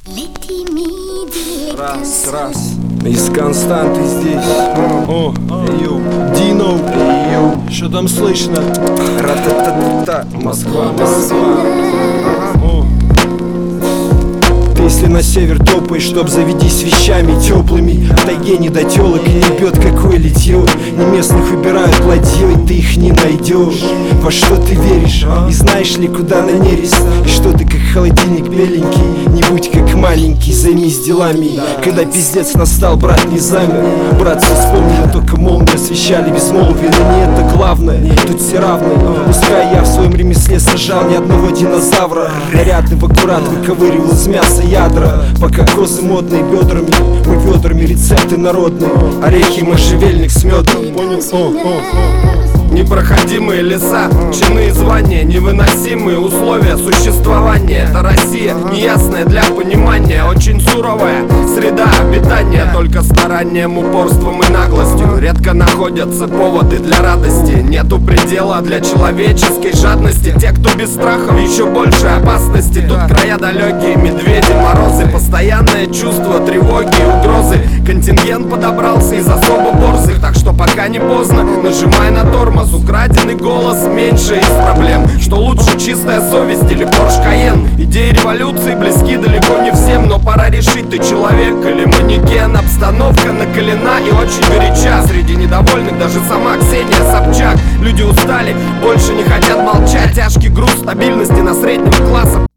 Раз. Из Константы здесь. Йоу, Дино. Что там слышно? Ра-та-та-та-та. Москва. Если на север топаешь, чтоб заведись вещами теплыми. В тайге не до телок и не бьет какое литье. Не местных выбирают ладьей, ты их не найдешь. Во что ты веришь и знаешь ли, куда на нерест? И что ты как холодильник беленький, не будь как маленький, займись делами. Когда пиздец настал, брат не замер. Братцы вспомнили, только молнии освещали безмолвие. Но не это главное, тут все равны. Пускай я в своем ремесле сажал ни одного динозавра. Нарядный в аккурат выковыривал из мяса ядра. Пока козы модные бедрами, мы ведрами рецепты народные. Орехи, можжевельник с медом. Понял? Непроходимые леса, чины и звания, невыносимые условия существования. Это Россия, неясная для понимания, очень суровая среда обитания. Только старанием, упорством и наглостью редко находятся поводы для радости. Нету предела для человеческой жадности. Те, кто без страхов, еще больше опасности. Тут края далекие, медведи, морозы, постоянное чувство тревоги и угрозы. Контингент подобрался из особо борзых, так что пока не поздно, нажимай на тормоз. Украденный голос меньше из проблем. Что лучше, чистая совесть или Porsche Cayenne? Идеи революции близки далеко не всем, но пора решить, ты человек или манекен. Обстановка накалена и очень горяча. Среди недовольных даже сама Ксения Собчак. Люди устали, больше не хотят молчать. Тяжкий груз стабильности на среднем классе.